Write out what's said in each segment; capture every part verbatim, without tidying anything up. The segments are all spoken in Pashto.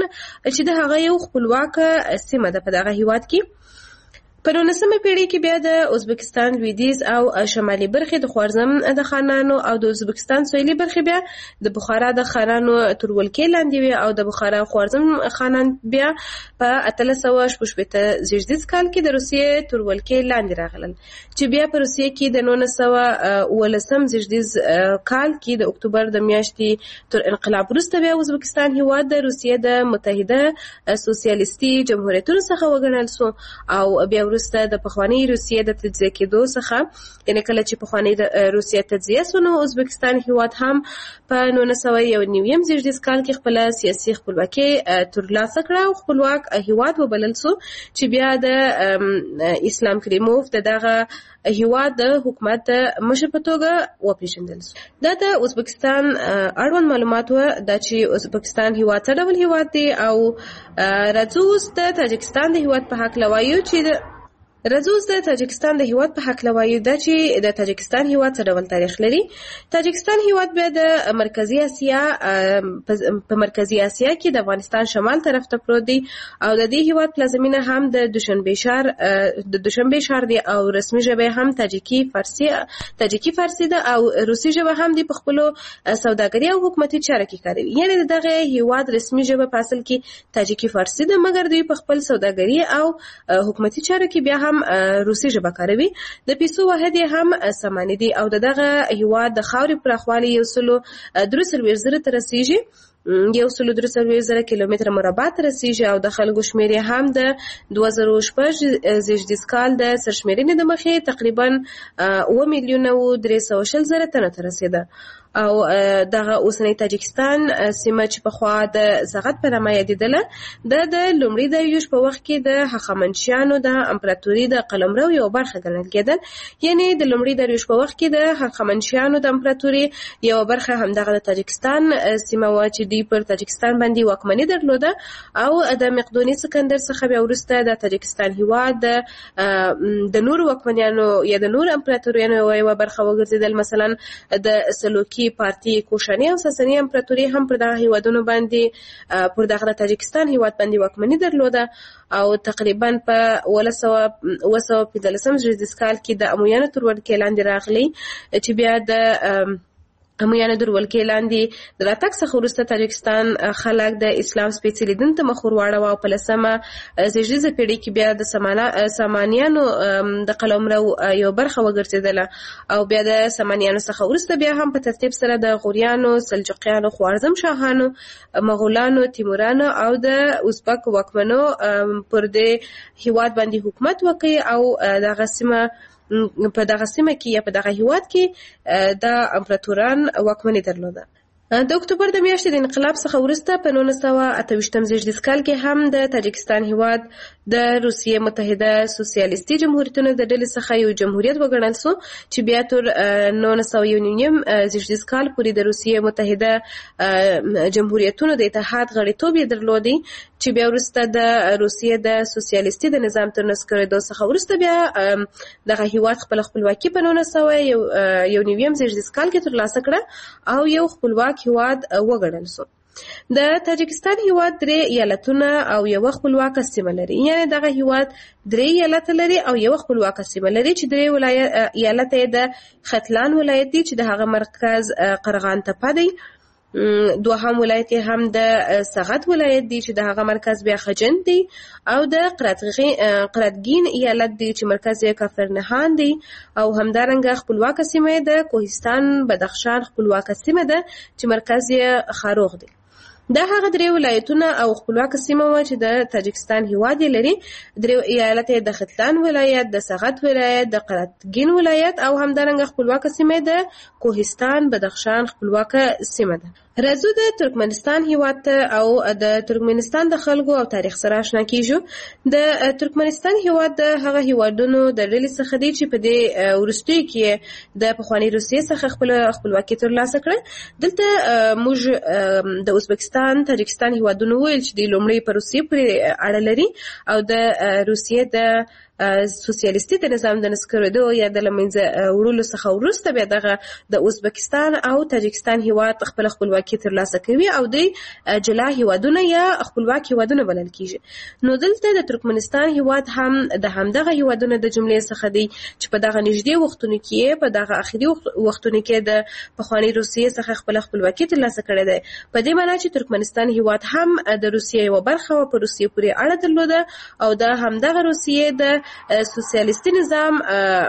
چې د هغه یو خپلواکه سیمه ده په دغه هیواد کې. په نولسمه پیړۍ کې بیا د ازبکستان لویدیځ او شمالي برخې د خوارزم د خانانو او د ازبکستان سویلي برخې بیا د بخارا د خانانو تر ولکې لاندې وي او د بخارا خوارزم خانان بیا په اتلس سوه شپږ شپېته زیږدیز کال کې د روسیې تر ولکې لاندې راغلل چې بیا په روسیې کې د نولس سوه اوولسم زیږدیز کال کې د اکتوبر د میاشتې تر انقلاب وروسته بیا ازبکستان هیواد د روسیې د متحده سوسیالیستي جمهوریتونو څخه وګڼل سو او بیا وروسته د پخواني روسیې د تجزیه کېدو څخه یعنې کله چې پخواني د روسیې تجزیه سو نو ازبکستان هیواد هم په نولس سوه یو نویم زیږدیز کال کې خپله سیاسي خپلواکي ترلاسه کړه او خپلواک هیواد وبلل سو چې بیا د اسلام کریموف د دغه هیواد د حکومت مشر په توګه وپېژندل سو. دا د ازبکستان اړوند معلومات و دا چې ازبکستان هیواد څه ډول هیواد دی او راځو اوس د تاجکستان د هیواد په هکله وایو چې راځو اوس د تاجکستان د هیواد په هکله وایو دا چې د تاجکستان هیواد څه ډول تاریخ لري. تاجکستان هیواد بیا د مرکزي اسیا په مرکزي اسیا کې د افغانستان شمال طرف ته پروت دی او د دې هیواد پلازمینه هم د دوشنبه شهر د دوشنبه شهر دی او رسمي ژبه هم تاجیکی فارسی تاجیکی فارسی ده او روسي ژبه هم دی په خپل سوداګري او حکومتي چارو کې کاروي. یعنی دغه هیواد رسمي ژبه په اصل کې تاجیکی فارسی ده مګر دوی په خپل سوداګري او حکومتي چارو کې بیا هم روسي ژبه کاروي. د پیسو واحد هم سماني دي او دغه هیواد د خاورې پراخوالی یو سلو درې څلوېښت زره ته رسیږي یو سلو درې څلوېښت زره کیلومتره مربع ته رسیږي او د خلکو شمېر هم د دوه زره شپږ زیږدیز کال د سرشمېرنې د مخې تقریبا اوه میلیونه او درې سوه شل زره تنو ته رسیده او دغه اوسنی تاجکستان سیمه چې پخوا د زغت په نامه یادېدله د د لومړي داریوش په وخت کې د هخامنشیانو د امپراتوري د قلمرو یو برخه ګڼل کېدل. یعنی د لومړي داریوش په وخت کې د هخامنشیانو د امپراتوري یو برخه همدغه د تاجکستان سیمه وه چې دوی پر تاجکستان باندې واکمني درلوده او د مقدوني سکندر څخه بیا وروسته د تاجکستان هیواد د نورو واکمنیانو یا د نورو امپراتوریانو یوه برخه وګرځېدل. مثلا د سلوکي پارتی کوشاني او ساساني امپراتوري هم پر دغه هیوادونو باندې پر دغه تاجکستان هیواد باندې واکمني درلوده او تقریبا په اوولس سوه اوه سوه پنځلسم زیږدیز کال کې د امویانو تر ولکې لاندې راغلی چې بیا د امویانو تر ولکې لاندې د راتګ څخه وروسته تاجکستان خلک د اسلام سپېڅلي دین ته مخ ور واړوه او په لسمه زیږدیزه پیړۍ کې بیا د سامانیانو د قلمرو یو برخه وګرځېدله او بیا د سامانیانو څخه وروسته بیا هم په ترتیب سره د غوریانو، سلجوقیانو، خوارزم شاهانو، مغولانو، تیمورانو او د ازبک واکمنو پر دې هیواد باندې حکومت وکړي او دغه سیمه په دغه سیمه کې یا په دغه هیواد کې د امپراتوران واکمني درلوده. د اکتوبر د میاشتې د انقلاب څخه وروسته په نولس سوه اته ویشتم زیږدیز کال کې هم د تاجکستان هیواد د روسیې متحده سوسیالیستي جمهوریتونو د ډلې څخه یو جمهوریت وګڼل سو چې بیا تر نولس سوه یو نیم زیږدیز کال پورې د روسیې متحده جمهوریتونو د اتحاد غړیتوب یې درلودی چې بیا وروسته د روسیې د سوسیالیستي د نظام تر نسکورېدو څخه وروسته بیا دغه هیواد خپل خپلواکي په نولس سوه یو نویم زیږدیز کال کې ترلاسه کړه او یو خپلواک هیواد وګڼل سو. د تاجکستان هیواد درې ایالتونه او یو خپلواکه سیمه لري. یعنی دغه هیواد درې ایالت لري او یو خپلواکه سیمه لري چې درې ولایت ایالت یې د ختلان ولایت دی چې د هغه مرکز قرغان تپه دی. دوهم ولایت هم د سغت ولایت دی چې د هغه مرکز بیا خجند دی او د قرتګین ایالت دی چې مرکز یې کافرنهان دی او همدارنګه خپلواکه سیمه د کوهستان بدخشان خپلواکه سیمه ده چې مرکز یې خاروغ دی. دا هغه درې ولایتونه او خپلواکه سیمه وه چې د تاجکستان هیواد یې لري. درې ایالت یې د ختلان ولایت، د سغت ولایت، د قرتګین ولایت او همدارنګه خپلواکه سیمه د کوهستان بدخشان خپلواکه سیمه ده. راځو د ترکمنستان هیواد ته او د ترکمنستان د خلکو او تاریخ سره آشنا کیږو. د ترکمنستان هیواد د هغه هیوادونو د ډلې څخه دی چې په دې وروستیو کې د پخواني روسیې څخه خپل خپلواکي ترلاسه کړه. دلته موږ د ازبکستان، تاجکستان هیوادونو ویل چې د لومړی په روسیې پورې اړه لري او د روسیې د سوسیالیستي د نظام د نسکورېدو یا د له منځه وړلو څخه وروسته بیا دغه د ازبکستان او تاجکستان هیواد خپل خپلواکي ترلاسه کوي او دوی جلا هیوادونه یا خپلواک هیوادونه بلل کیږي. نو دلته د ترکمنستان هیواد هم د همدغه هیوادونو د جملې څخه دی چې په دغه نږدې وختونو کې په دغه اخري وختونو کې د پخواني روسیې څخه خپل خپلواکي ترلاسه کړې ده. په دې معنی چې ترکمنستان هیواد هم د روسیې یوه برخه و، په روسیې پورې اړه درلوده او دا همدغه روسیې د سوسیالیستي نظام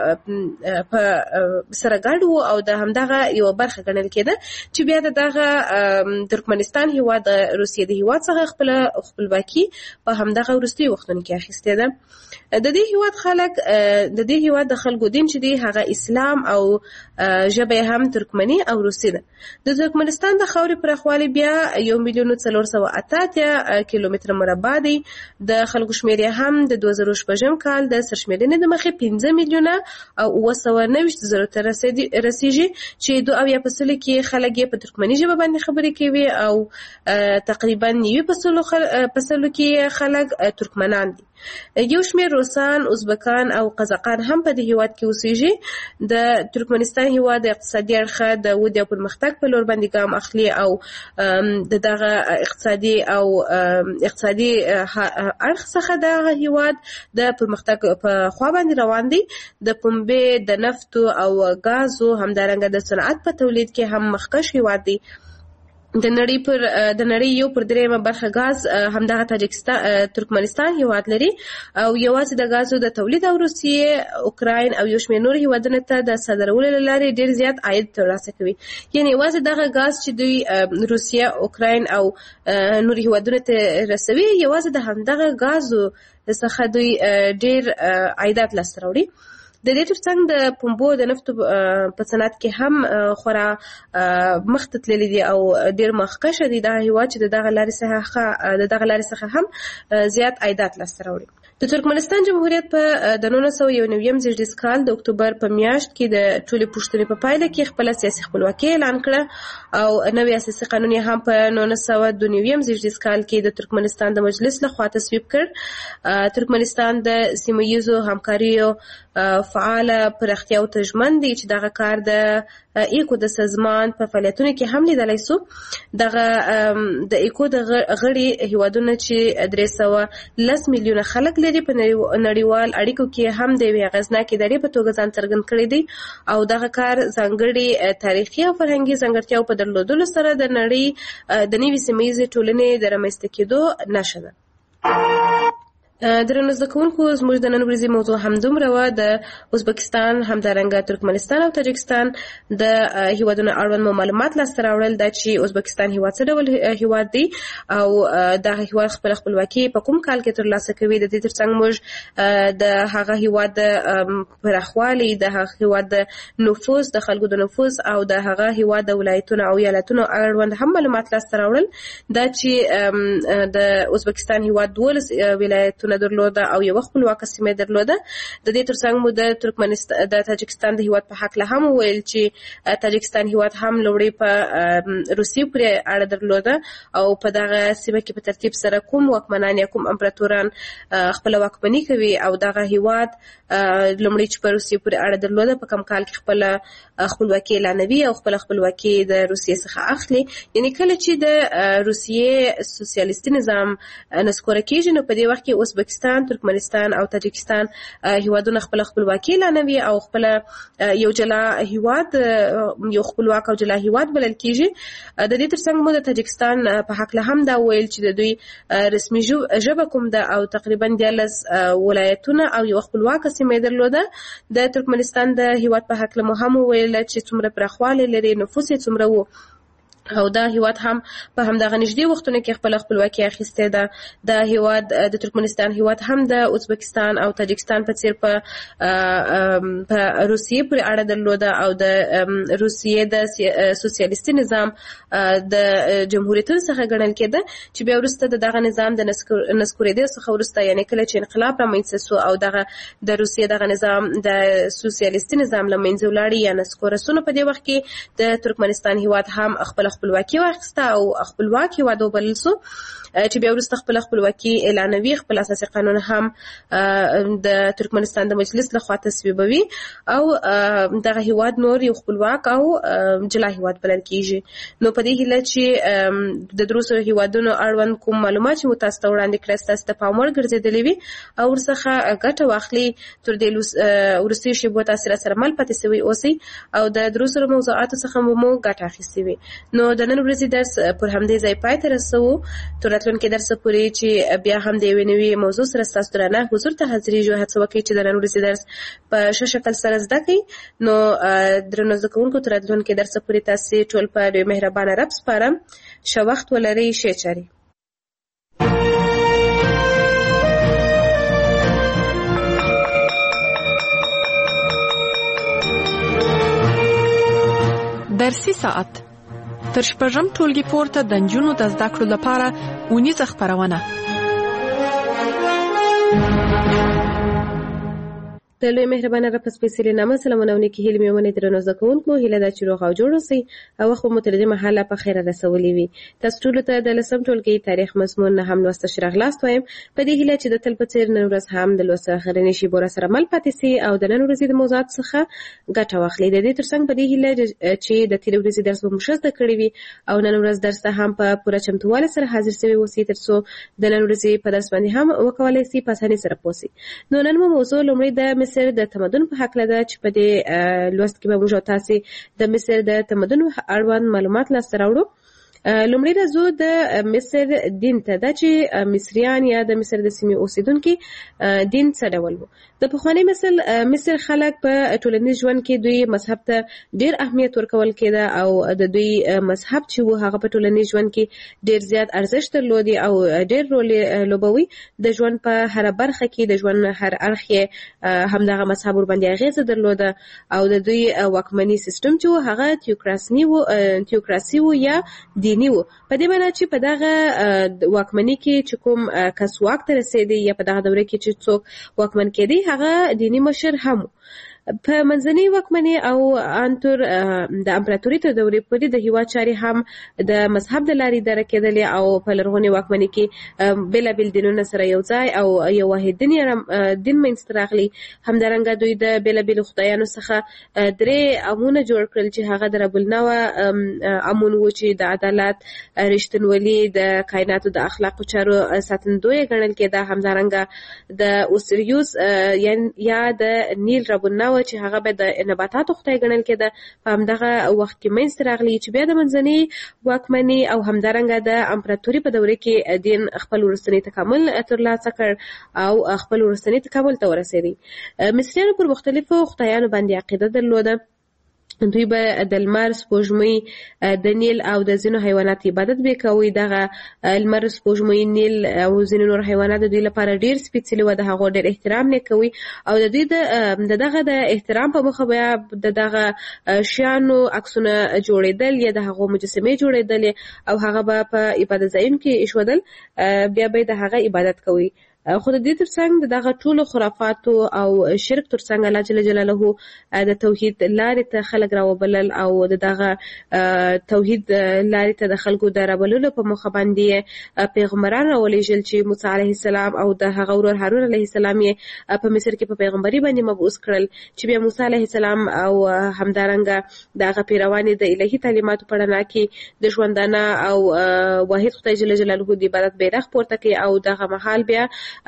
په سره ګډ و او د همدغه یوه برخه ګڼل کېده چې بیا د دغه ترکمنستان هیواد د روسیې د هیواد څخه خپل خپلواکي په همدغه وروستي وختونو کې اخیستې ده. د دې هیواد خلک د دې هیواد د خلکو دین چې دی هغه اسلام او ژبه هم ترکمني او روسي ده. د ترکمنستان د خاورې پراخوالی بیا یو میلیون څلور سوه اته اتیا کیلومتره مربع دی. د خلکو شمېر هم د دوه زره شپږم کال د سرشمېرنې د مخې پنځه میلیونه او اوه سوه نوېشت زرو ته رسیږي چې دوه اویا په سلو کې خلک یې په ترکمني ژبه باندې خبرې کوي او تقریبا نوي په سلو کې خلک ترکمنان دي. یو شمېر روسان، ازبکان او قزاقان هم په دې هیواد کې اوسېږي. د ترکمنستان هیواد د اقتصادي اړخه د ودې او پرمختګ په لور باندې ګام اخلي او د دغه اقتصادي او اقتصادي اړخ څخه دغه هیواد د پرمختګ په خوا باندې روان دی. د پنبې، د نفتو او ګازو همدارنګه د صنعت په تولید کې هم مخکښ هیواد دی. د نړۍ پر د نړۍ یو پر دریمه برخه غاز همدغه تاجکستان ترکمنستان هیواد لري او یوازې د غازو د تولید او روسیې، اوکراین او یو شمېر نور هیوادونو ته د صادرولو له لارې ډېر زیات عاید ترلاسه کوي. یعنې یوازې دغه غاز چې دوی روسیه، اوکراین او نور هیوادونو ته رسوي، یوازې د همدغه غازو څخه دوی ډېر عایدات لاسته راوړي. د دې ترڅنګ د پنبو د نفتو په صنعت کې هم خورا مخته تللی دي او ډېر مخکښه دي دغه هیواد چې د دغه لارې څخه د دغه لارې څخه هم زیات عایدات لاسته راوړي. د ترکمنستان جمهوریت په د نولس سوه یو نویم زېږدیز کال د اکتوبر په میاشت کې د ټولې پوښتنې په پایله کې خپله سیاسي خپلواکي اعلان کړه او نوی اساسي قانون یې هم په نولس سوه دوه نویم زېږدیز کال کې د ترکمنستان د مجلس لخوا تصویب کړ. ترکمنستان د سیمه ییزو همکاریو فعاله پراختیاو ته ژمن دی چې دغه کار د ایکو د سازمان په فعالیتونو کې هم لیدلی سو. دغه د ایکو د غړي هیوادونه چې درې سوه لس میلیونه خلک لري په نړیوال اړیکو کې هم د یوې اغېزناکې ادارې په توګه ځان څرګند کړی دی او دغه کار ځانګړي تاریخي او فرهنګي ځانګړتیاو په درلودلو سره د نړۍ د نوې سیمه ییزې ټولنې د رامنځته کېدو نښه ده. درنو زده کوونکو، زموږ د نن ورځې موضوع همدومره وه. د ازبکستان، همدارنګه ترکمنستان او تاجکستان د هیوادونو اړوند مو معلومات لاسته راوړل دا چې ازبکستان هیواد څه ډول هیواد دی او دغه هیواد خپل خپلواکي په کوم کال کې ترلاسه کوي. د دې ترڅنګ موږ د هغه هیواد د پراخوالي، د هغه هیواد د نفوس، د خلکو د نفوس او د هغه هیواد د ولایتونو او ایالتونو اړوند هم معلومات لاسته راوړل. دا چې د ازبکستان هیواد دولس ولایتونه درلوده او یو خپلواکه سیمه درلوده. د دې ترڅنګ مو د ترکمنستان د تاجکستان د هیواد په حق له هم ویل چې تاجکستان هیواد هم لوړې په روسیې پورې اړه درلوده او په دغه سیمه کې په ترتیب سره کوم واکمنان یا کوم امپراتوران خپل واکمني کوي او دغه هیواد لومړی چې په روسیې پورې اړه درلوده په کم کال کې خپل خپلواکي اعلانوي او خپل خپلواکي د روسیې څخه اخلي. یعنی کله چې د روسیې سوسیالیستي نظام نسکوره کېږي نو په دې وخت کې ازبکستان، ترکمنستان او تاجکستان هیوادونه خپل خپلواکي اعلانوي او خپل یو جلا هیواد یو خپلواک او جلا هیواد بلل کېږي. د دې ترڅنګ مو د تاجکستان په حق له هم دا ویل چې د دوی رسمي ژبه کوم ده او تقریبا دیارلس ولایتونه او یو خپلواکه سیمه درلوده. د ترکمنستان د هیواد په حق له مو هم ویل چې څومره پراخوالی لري، نفوس یې څومره وو او دا هیواد هم په همدغه نږدې وختونو کې خپل خپلواکي اخیستې ده. دا هیواد د ترکمنستان هیواد هم د ازبکستان او تاجکستان په څیر په په روسیې پورې اړه درلوده او د روسیې د سوسیالیستي نظام د جمهوریتونو څخه ګڼل کېده چې بیا وروسته د دغه نظام د نسکورېدو څخه وروسته یعنې کله چې انقلاب رامنځته سو او دغه د روسیې دغه نظام د سوسیالیستي نظام له منځه ولاړ یا نسکوره سو نو په دې وخت کې د ترکمنستان هیواد هم خپل خپلواکي واخیسته او خپلواک هیواد وبلل سو چې بیا وروسته خپل خپلواکي اعلانوي. خپل اساسي قانون هم د ترکمنستان د مجلس لخوا تصویبوي او دغه هیواد نور یو خپلواک او جلا هیواد بلل کیږي. نو په دې هیله چې د دروسو هیوادونو اړوند کوم معلومات چې تاسو ته وړاندې کړل تاسو ته پام ور ګرځېدلې وي او ورڅخه ګټه واخلي تر دې ورستي شیبو تاسو سره مل پاتې سوي اوسئ او د دروسو موضوعات څخه مو ګټه اخیستې وي. نو د نن ورځې درس پر همدې ځای پای ته رسوو. تر راتلونکي درس پورې چې بیا هم د یوې نوې موضوع سره ستاسو درنه حضور ته حاضرېږو. هڅه وکړئ چې د نن ورځې درس په ښه شکل سره زده کړئ. نو درنو زده کوونکو تر راتلونکي درس پورې تاسو ټول په ډېر مهربانه رب سپارم. ښه وخت ولرئ. ښې چارې. درسي ساعت تر شپږم ټولګي پورته د نجونو د زده کړو لپاره اونیزه خپرونه. د لوی مهربانه رب سپېڅلې نامه سلامونه او نیکې هیلې مې ومنئ. درنو زده کوونکو هیله ده چې روغ او جوړ اوسئ او وخت مو تر دې مهاله په خیره رسولی وي. تاسو ټولو ته د لسم ټولګي تاریخ مضمون نه هم لوسته ښه راغلاست وایم په دې هیله چې د تل په څېر نن ورځ هم د لوست اخرنۍ شیبو راسره مل پاتې سئ او د نن ورځې د موضوعات څخه ګټه واخلئ. د دې ترڅنګ په دې هیله چې د تېرې ورځې درس به مو ښه زده کړی وي او نن ورځ درس ته هم په پوره چمتووالي سره حاضر سوي اوسئ تر څو د نن ورځې په درس باندې هم وکولای سئ په اسانۍ سره پوه سئ. نو نن مو موضوع لومړی د مصر د تمدن په حق لده چې په دې لوست کې به موږ تاسو د مصر د تمدن اړوند معلومات لاسته راوړو. لومړی راځو د مصر دین ته. دا چې مصریان یا د مصر د سیمې اوسیدونکي دین څه ډول وو. د پخواني مصر مصر خلک په ټولنیز ژوند کې دوی مذهب ته ډیر اهمیت ورکول کېده او د دوی مذهب چې وو هغه په ټولنیز ژوند کې ډیر زیات ارزښت درلودي او ډیر رول لوبوي. د ژوند په هر برخه کې د ژوند هر اړخ یې همدغه مذهب ور باندې اغیزه درلوده او د دوی واکمني سیستم چې وو هغه تیوکراسي وو تیوکراسي وو یا دینی وو. په دې معنی چې په دغه واکمنۍ کې چې کوم کس واک ته رسېدی یا په دغه دوره کې چې څوک واکمن کېدی هغه دینی مشر هم. په منځنۍ واکمنۍ او انتر د امپراتوري تر دورې پورې د هیواد چارې هم د مذهب د لارې اداره کېدلې او په لرغونې واکمنۍ کې بېلابېل دینونه سره یو ځای او یو واحد دین دین منځته راغلی. همدارنګه دوی د بېلابېلو خدایانو څخه درې امونه جوړ کړل چې هغه د رب النوع امون و چې د عدالت رښتینولي د کائناتو د اخلاقو چارو ساتندوی ګڼل کېده. همدارنګه د اوسریوس یا د نیل رب النوع چې هغه به د نباتاتو خدای ګڼل کېده په همدغه وخت کې منځته راغلی چې بیا د منځنۍ واکمنۍ او همدارنګه د امپراتوري په دوره کې دین خپل وروستنی تکامل ترلاسه کړ او خپل وروستنی تکامل ته ورسېدی. مصریانو پر مختلفو خدایانو باندې عقیده درلوده. دوی به د لمر سپوږمۍ د نیل او د ځینو حیوانات عبادت به کوي. دغه لمر سپوږمۍ نیل او ځینو نور حیوانات د دوی لپاره ډیر سپیڅلي و. د هغو ډیر احترام نه کوي او د دوی د دغه د احترام په مخه بیا د دغه شیانو عکسونه جوړېدل یا د هغو مجسمې جوړېدل او هغه به په عبادت ځایونو کې ایښودل بیا به د هغه عبادت کوي. خو د دې ترڅنګ د دغه ټولو خرافاتو او شرک ترڅنګ الله جل جلاله د توحید لارې ته خلک راوبلل او د دغه توحید لارې ته د خلکو د رابللو په موخه باندې پیغمبران راولېږل چې موسی علیه السلام او د هغه ورور هارون علیه السلام یې په مصر کې په پیغمبري باندې مبعوث کړل چې بیا موسی علیه السلام او همدارنګه دغه پیروان د الهي تعلیماتو په رڼا کې د ژوندانه او واحد خدای جل جلاله د عبادت بیرغ پورته کړي او دغه مهال بیا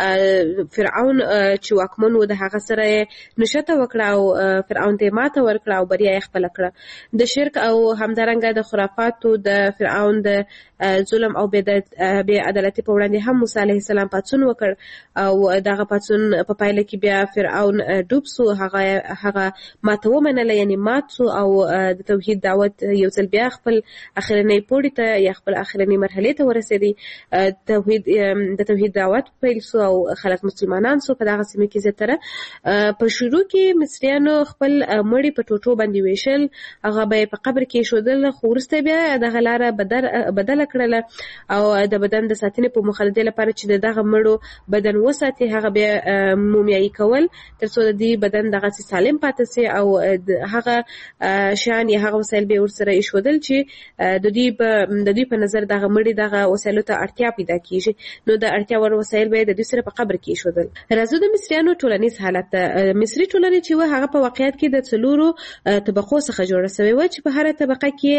فرعون چې واکمن و د هغه سره نشته وکړه او فرعون ته ماته ورکړه او بریا یې خپل کړه. د شرک او همدارنګه د خرافاتو د فرعون د ظلم او بې عدالتي په وړاندې هم موسی علیه السلام پاڅون وکړ او دغه پاڅون په پایله کې بیا فرعون ډوب سو. هغه هغه ماته ومنله یعنی مات سو او د توحید دعوت یو ځل بیا خپل اخرنۍ پوړې ته یا خپل اخرنۍ مرحلې ته ورسېدی. توحید د توحید دعوت پیل سو او خلک مسلمانان سو. په دغه سیمه کې زیاتره په شروع کې مصریانو خپل مړي په ټوټو باندې ویشل، هغه به په قبر کې شودل، خو وروسته بیا دغه لاره بدل بدله کړله او د بدن د ساتنې په موخه لپاره چې دغه مړو بدن وساتي هغه بیا مومیایي کول ترڅو د دې بدن دغه سالم پاتې سي او هغه شان یا هغه وسایل به ورسره ایښودل چې د دې په د دې په نظر دغه مړي دغه وسایلو ته اړتیا پیدا کیږي نو د اړتیا ور وسایل به د دې سره په قبر کې ایښودل. راځو د مصریانو ټولنیز حالت ته. مصری ټولنه چې و هغه په واقعیت کې د څلورو طبقو څخه جوړه شوې و چې په هر طبقه کې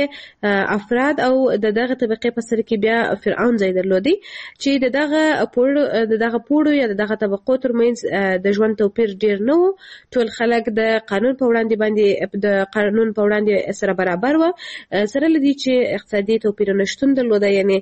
افراد او د دغه طبقې په سر کې بیا فرعون ځای درلودي چې د دغه پور د دغه پورو یا د دغه طبقو ترمنځ د ژوند توپیر ډیر نه و. ټول خلک د قانون په وړاندې باندې د قانون په وړاندې سره برابر و سره لدی چې اقتصادي توپیرونه شتون درلوده یعنی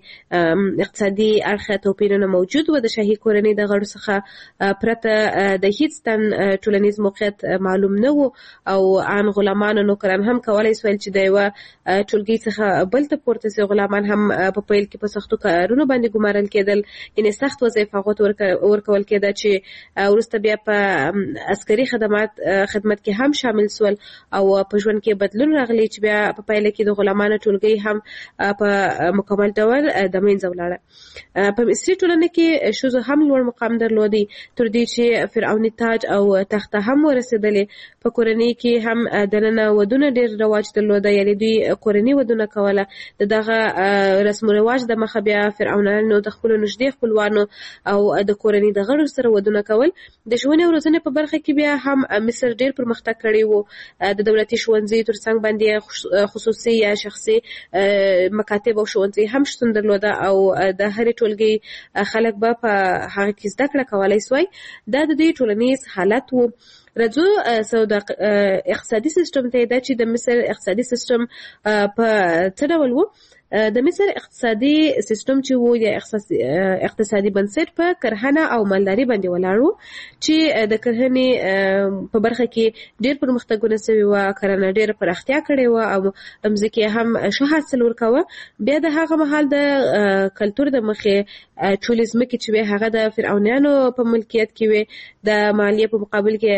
اقتصادي اړخ توپیرونه موجود و. د شاهي کورنۍ د غړو څخه پرته د هیڅ تن ټولنیز موقعیت معلوم نه و او ان غلامان او نوکران هم کولای سول چې د یو ټولګي څخه بل ته پورته سي. غلامان هم په پیل کې په سختو کارونو باندې ګمارل کېدل یعنی سخت وظیفه غوت ورکول کېده چې ورسته بیا په عسکري خدمات خدمت کې هم شامل سول او په ژوند کې بدلون راغلی چې بیا په پایله کې د غلامانو ټولګي هم په مکمل ډول د منځه ولاړه. په مصری ټولنه کې ښځو هم لوړ مقام درلودي تر دې چې فرعوني تاج او تخت هم ورسېدلې. په کورنۍ کې هم دننه ودونه ډېر رواج درلوده یعنی دوی کورنۍ ودونه کوله. د دغه رسم و رواج د مخه بیا فرعونانو د خپلو نږدې خپلوانو او د کورنۍ د غړو سره ودونه کول. د ښوونې او روزنې په برخه کې بیا هم مصر ډېر پرمختګ کړی و. د دولتي ښوونځي تر څنګ باندې خصوصي یا شخصي مکاتب او ښوونځي هم شتون درلوده او د هرې ټولګي خلک به په هغه کې زده کړه کولای سوای. دا د دې ټولنیز حالت و. راځو سودا اقتصادي سیستم ته دا چې د مصر اقتصادي سیستم په څه ډول و. د مصر اقتصادي سیستم چې وو یا اقتصادي بنسټ په کرهنه او مالداري باندې ولاړ و چې د کرهنې په برخه کې ډېر پرمختګونه شوي و. کرهنه ډېر پراختیا کړې و او ځمکې هم ښه حاصل ورکاوه. بیا د هغه مهال د کلتور د مخې ټولې ځمکې چې وې هغه د فرعونیانو په ملکیت کې وې. د مالیې په مقابل کې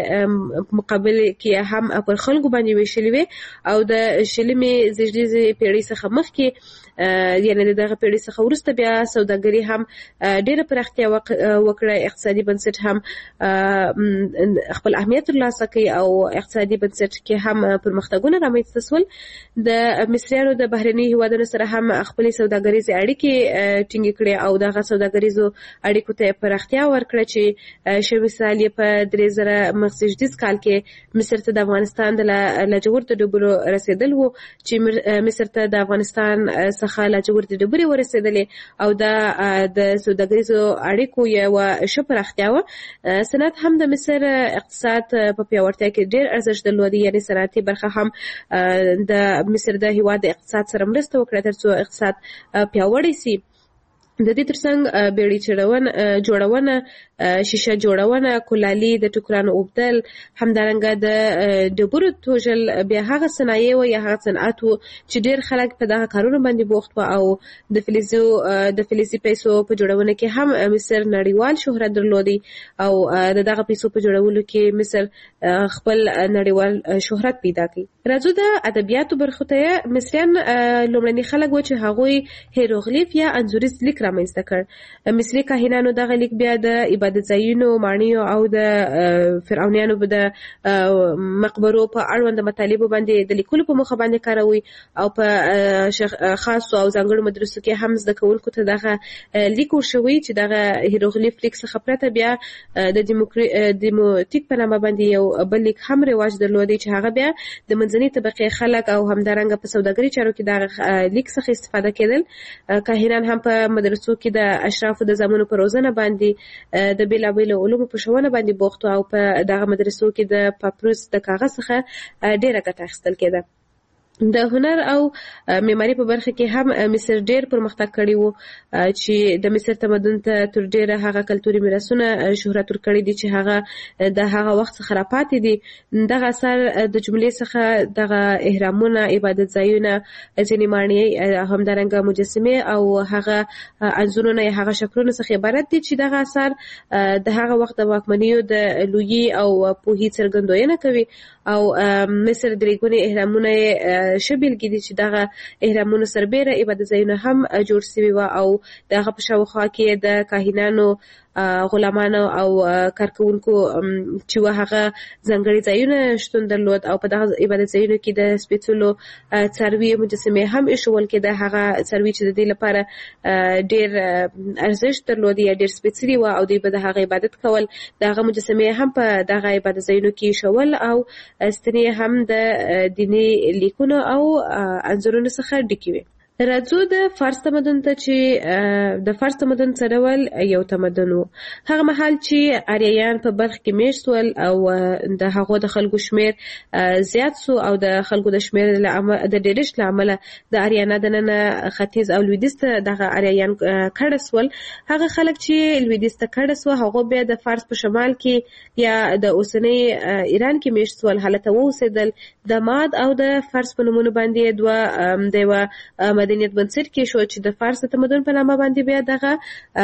مقابل کې هم پر خلکو باندې ویشلې وې او د شلمې زیږدیزې پیړۍ څخه مخکې یعنی دغه پیړۍ څخه وروسته بیا سوداګري هم ډېره پراختیا وکړه. اقتصادي بنسټ هم خپل اهمیت ترلاسه کړي او اقتصادي بنسټ کې هم پرمختګونه رامنځته شول. د مصریانو د بهرني هیوادونو سره هم خپل سوداګریزې اړیکې ټینګې کړې او دغه سوداګریزو اړیکو ته پراختیا ورکړه چې شوي مثال یې په درې زره مخزیږدیز کال کې مصر ته د افغانستان د لاجوردو ډبرو رسېدل و چې مصر ته د افغانستان څخه لاجوردي ډبرې ورسېدلې او دا د سوداګریزو اړیکو یوه ښه پراختیا وه. صنعت هم د مصر اقتصاد په پیاوړتیا کې ډېر ارزښت درلودی یعنی صنعتي برخه هم د مصر د هیواد د اقتصاد سره مرسته وکړه ترڅو اقتصاد پیاوړی سي. د دې ترڅنګ بیړۍ جوړونه شیشه جوړونه کولالي د ټوکرانو اوبدل همدارنګه د ډبرو توژل بیا هغه صنایع و یا هغه صنعت و چې ډېر خلک په دغه کارونو باندې بوخت و او د فلزو د فلزي پیسو په جوړونه کې هم مصر نړیوال شهرت درلودي او د دغه پیسو په جوړولو کې مصر خپل نړیوال شهرت پیدا کړي. راځو د ادبیاتو برخو ته. مصریان لومړني خلک و چې هغوی هیروغلیف یا انځوریز لیک رامنځته کړ. مصري کاهنانو دغه لیک بیا د عبادت ځایونو ماڼیو او د فرعونیانو د مقبرو په اړوند مطالبو باندې د لیکلو په موخه باندې کاروي او په خاصو او ځانګړو مدرسو کې هم زده کوونکو ته دغه لیک ورشوي چې دغه هیروغلیف لیک څخه پرته بیا د دیموتیک په نامه باندې یو بل لیک هم رواج درلودی چې هغه بیا د منځنۍ طبقې خلک او همدارنګه په سوداګرۍ چارو کې دغه لیک څخه استفاده کېدل. کاهنان هم په مدرسو کې د اشرافو د زامنو په روزنه باندې د بیلابیلو علومو په ښوونه باندې بوخت او په دغه مدرسو کې د پاپروس د کاغذ څخه ډېره ګټه اخیستل کېده. د هنر او معماري په برخه کې هم مصر ډېر پرمختګ کړی و چې د مصر تمدن ته تر ډېره هغه کلتوري میراثونه شهرت ورکړي دي چې هغه د هغه وخت څخه راپاتې دي. دغه اثر د جملې څخه دغه اهرامونه عبادت ځایونه ځینې ماڼۍ همدارنګه مجسمې او هغه انځورونه یا هغه شکلونه څخه عبارت دي چې دغه اثر د هغه وخت د واکمنیو د لویي او پوهې څرګندوینه کوي او مصر درې ګونې اهرامونه ښه بېلګې دي چې دغه اهرامونو سربېره عبادت ځایونه هم جوړ سوي وو او د هغه په شاوخوا کې د کاهنانو غلامانو او کارکوونکو چې و هغه ځانګړي ځایونه شتون درلود او په دغه عبادت ځایونو کې د سپېڅلو څاروي مجسمې هم ایښودل کېده. هغه څاروي چې د دې لپاره ډېر ارزښت درلود یا ډېر سپېڅلي وو او دوی به د هغه عبادت کول، د هغه مجسمې هم په دغه عبادت ځایونو کې ایښول او ستنې هم د دیني لیکونو او انځورونو څخه ډکې وې. راځو د فارس تمدن ته چې د فارس تمدن څه ډول یو تمدن و. هغه مهال چې آریایان په برخ کې میشت سول او د هغو د خلکو شمیر زیات سو او د خلکو د شمیر د ډېرښت له امله د آریانا دننه ختیځ او لویدیځ ته دغه آریایان کډه سول. هغه خلک چې لویدیځ ته کډه سو هغه بیا د فارس په شمال کې یا د اوسنۍ ایران کې میشت سول، هلته واوسېدل. د ماد او د فارس په نومونو باندې دوه د یوه مدنیت بنسټ کې شو چې د فارس تمدن په نامه باندې بیا دغه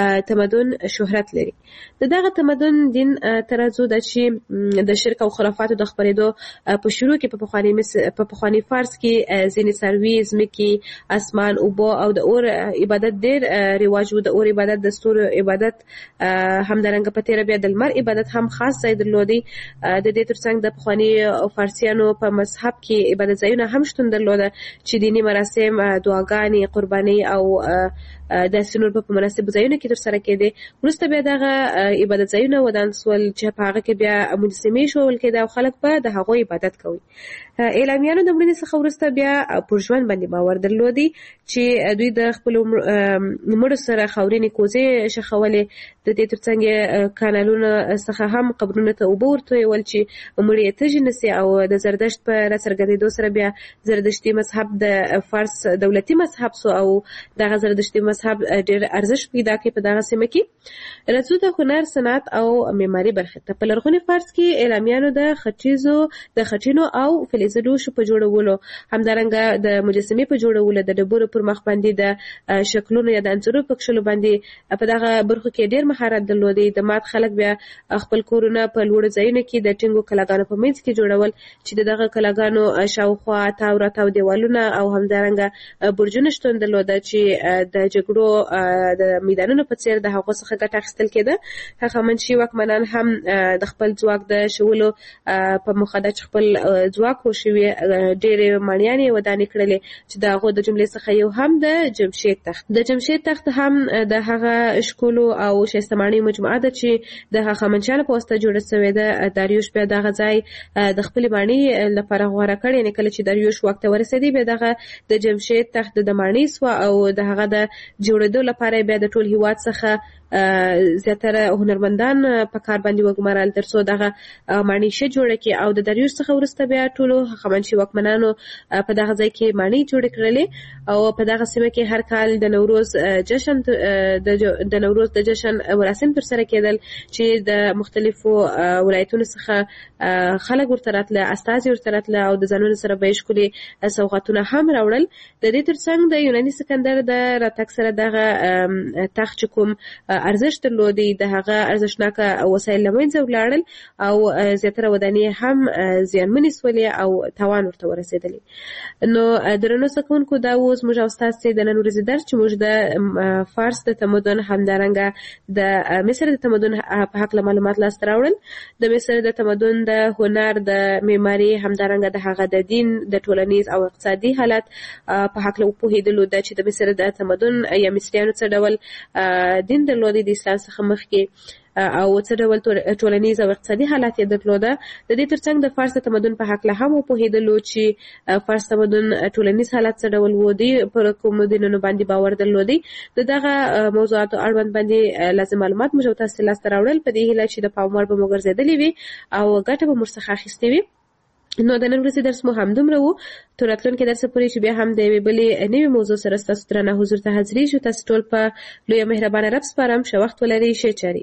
تمدن شهرت لري. د دغه تمدن دین ترازو د چې د شرک او خرافاتو د خپرېدو په شروع کې په پخواني په پخواني فارس کې ځینې څاروي، ځمکې، اسمان، اوبه او د اور عبادت ډېر رواج و. د اور عبادت، د ستورو عبادت، همدارنګه په تېره بیا د لمر عبادت هم خاص ځای درلودی. د دې ترڅنګ د پخواني فارسیانو په مذهب کې عبادت ځایونه هم شتون درلوده چې دیني مراسم، دعاګانې، قرباني او داسې نور په مناسبو ځایونو کې ترسره کېدې. وروسته بیا دغه عبادت ځایونه ودان سول چې په هغه کې بیا مجسمې ایښودل کېده او خلک به د هغوی عبادت کوي. اعلامیانو د مړینې څخه وروسته بیا پر ژوند باندې باور درلودی چې دوی د خپلو مړو سره خاورینې کوزې ښخولې. د دې ترڅنګ کانالونو څخه هم قبرونو ته اوبه ورتویول چې مړي یې تږي نه سي. او د زردشت په راڅرګندېدو سره بیا زردشتي مذهب د فارس دولتي مذهب سو او دغه زردشتي مذهب ډېر ارزښت پیدا کړي په دغه سیمه کې. راځو د هنر، صنعت او معماري برخې ته. په لرغوني فارس کې اعلامیانو د خټیزو د خټینو او فلزي لوښو په جوړولو، همدارنګه د مجسمې په جوړولو، د ډبرو پر مخ باندې د شکلونو یا د انځورو په کښلو باندې په دغه برخو کې ډېر مهارت درلودی. د مات خلک بیا خپل کورونه په لوړو ځایونو کې د ټینګو کلاګانو په منځ کې جوړول چې د دغه کلاګانو شاوخوا تاو راتاو دیوالونه او همدارنګه برجونه شتون درلوده چې د جګړو د میدانونو په څېر د هغو څخه ګټه اخیستل کېده. هغه منشي واکمنان هم د خپل ځواک د ښولو په موخه ده چې خپل ځواک وښوي ډېرې ماڼیانې ودانې کړلې چې د هغو د جملې څخه یو هم د جمشید تخت. د جمشید تخت هم د هغه ښکلو او ښایسته ماڼیو مجموعه ده چې د هخامنشیانو په واسطه جوړه سوې ده. داریوش بیا دغه ځای د خپلې ماڼۍ لپاره غوره کړ. یعنې کله چې داریوش واک ته ورسېدی بیا دغه د جمشید تخت د ماڼۍ سوه او د هغه د جوړېدو لپاره بیا د ټول هېواد څخه زیاتره هنرمندان په کار باندې وګمارل تر څو دغه ماڼۍ ښه جوړه کړي. او د داریوش څخه وروسته بیا ټولو هخامنشي واکمنانو په دغه ځای کې ماڼۍ جوړې کړلې او په دغه سیمه کې هر کال د نوروز جشن د نوروز د جشن مراسم ترسره کېدل چې د مختلفو ولایتونو څخه خلک ورته راتله، استازي ورته راتله او د ځانونو سره به یې ښکلي سوغاتونه هم راوړل. د دې ترڅنګ د یوناني سکندر د راتګ سره دغه تخت چې کوم ارزښت درلودی د هغه ارزښتناکه وسایل له منځه ولاړل او زیاتره ودانۍ هم زیانمنې سولې او تاوان ورته ورسېدلی. نو درنو زده کوونکو دا و زموږ او ستاسې د نن ورځې درس چې موږ د فارس د تمدن همدارنګه د مصر د تمدن په هکله معلومات لاسته راوړل. د مصر د تمدن د هنر، د معماري، همدارنګه د هغه د دین، د ټولنیز او اقتصادي حالت په هکله وپوهېدلو ده چې د مصر د تمدن یا مصریانو څه ډول دین درلودی د اسلام څخه مخکې او څه ډول ټولنیز او اقتصادي حالات یې درلوده. د دې ترڅنګ د فارس تمدن په هکله هم وپوهېدلو چې فارس تمدن ټولنیز حالات څه ډول و، دوی پر کومو دینونو باندې باور درلودی. د دغه موضوعاتو اړوند باندې لازم معلومات موږ تاسو لاسته راوړل په دې هیله چې د پام وړ به مو ګرځېدلې وي او ګټه به مو څخه اخیستې وي. نو د نن ورځې درس مو همدومره و. تر راتلونکي درس پورې چې بیا هم د یوې بلې نوې موضوع سره ستاسو درنه حضور ته حاضرېږو. تاسو ټول په لویه مهربانه رب سپارم. ښه وخت ولرئ. ښې چارې.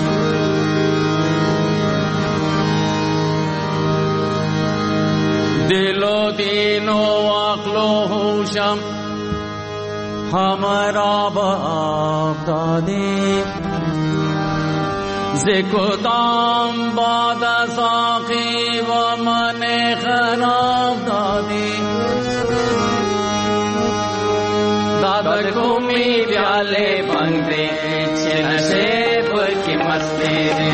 د دل و دین و عقل و هوشم همه را به آب دادی، ز کدام باد ساقی و من خراب دادی. دادا کومی پیالے بندے چه نشیب کی مستی دی،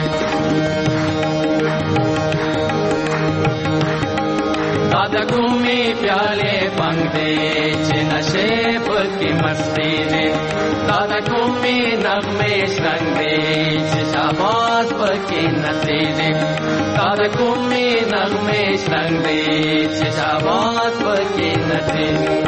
دادا کومی پیالے بندے چه نشیب کی مستی دی، دادا کومی نغمش رنگ دی چه شاباز پکی نسی دی، دادا کومی نغمش رنگ دی چه شاباز پکی نسی دی.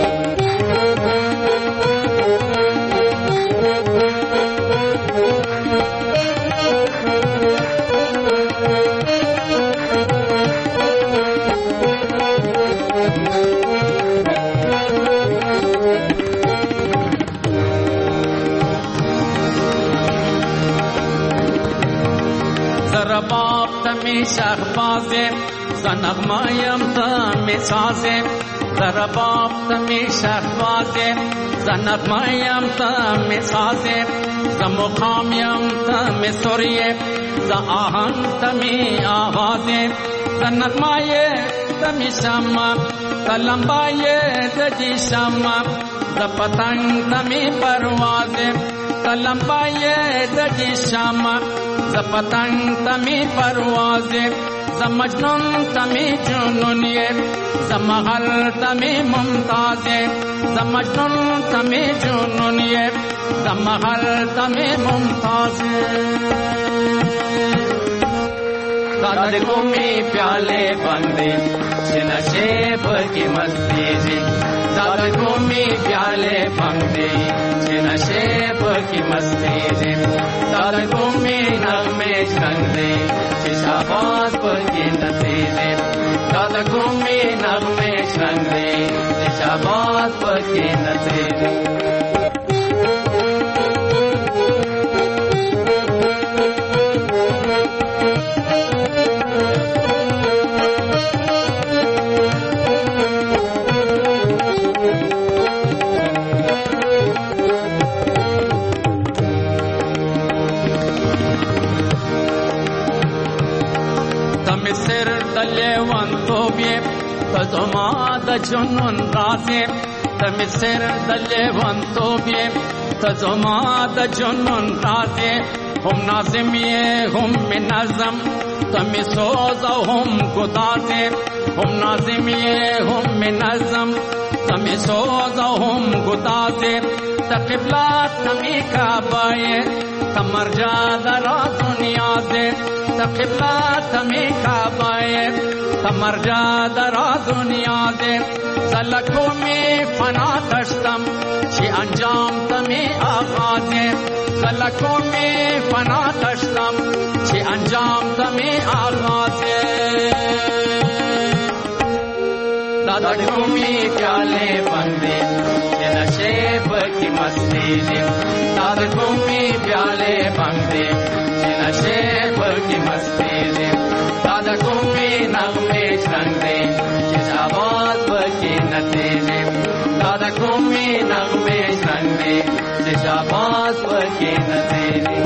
رباب تمی شهبازه زنغمایم تمی سازه، رباب تمی شهبازه زنغمایم تمی سازه، زمقامیم تمی سوریه ز آهن تمی آوازه، زنغمای تمی شما تلمبای دجی شما ز پتنگ تمی پروازه، تلمبای دجی شما ز پتنگ تمی پروازه، ز مجنون تمی جنونیه ز مغل تمی ممتازه، ز مجنون تمی جنونیه ز مغل تمی ممتازه. دادا کومی پیالے بندے چه نشیب کی مستی دی، دادا کومی پیالے بندے چه نشیب کی مستی دی، دادا کومی نغمش رنگ دی چه شاباز پکی نسی دی، دادا کومی نغمش رنگ دی چه شاباز پکی نسی دی. تزما د جنون رازه تم سر دلوان توبه، تزما د جنون رازه هم نازمیه هم منظم تم سوز هم گدازه، هم نازمیه هم منظم تم سوز هم گدازه، تقبلات تمی کعبه تمرجا درا دنیازه، تقبلات تمی کعبه تمرجا درا دنیازه، زلکو می فنا دشتم چی انجام تمی آغازه، زلکو می فنا دشتم چی انجام تمی آغازه. دادا کومی پیالے بندے چه نشیب کی مستی دی، دادا کومی پیالے بندے چه نشیب کی مستی دی، دادا کومی نغمش رنگ دی چه شاباز پکی نسی دی، دادا کومی نغمش رنگ دی چه شاباز پکی نسی دی.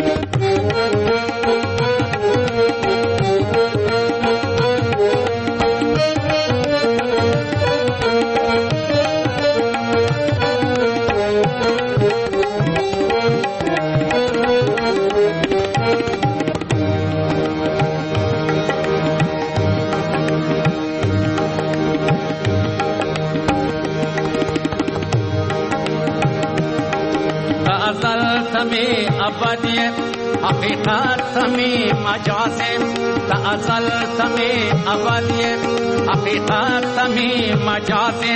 تمی ابدی حقیقت تمی مجازی، ازل تمی ابدی حقیقت تمی مجازی،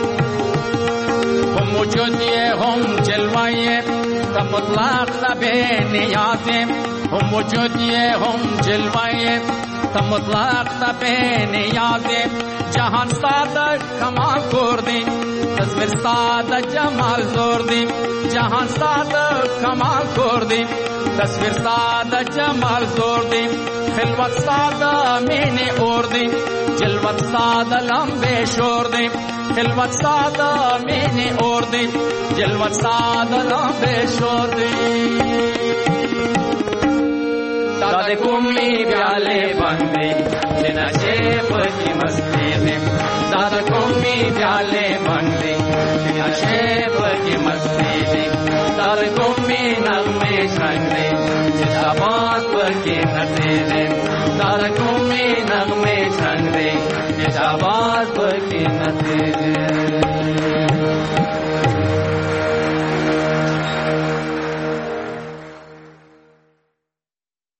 هم وجودی هم جلوی تا مطلق تبی نیازی، هم وجودی هم جلوی تا مطلق تبی نیازی، جهان سادر کما کردی تصویر ساده جمال زور دی جهان ساده کمال کور دی تصویر ساده جمال زور دی خلوت ساده مینه اور دی جلوت ساده لمبه شور دی خلوت ساده مینه اور دی جلوت ساده لمبه شور دی داده کومی پیاله بندی جنا شیف کی مستی دی داده کومی پیاله بندی جنا شیف کی مستی دی داده کومی نغمه شنگ دی جنا بات پر کی نتی دی داده کومی نغمه شنگ دی جنا بات پر کی نتی دی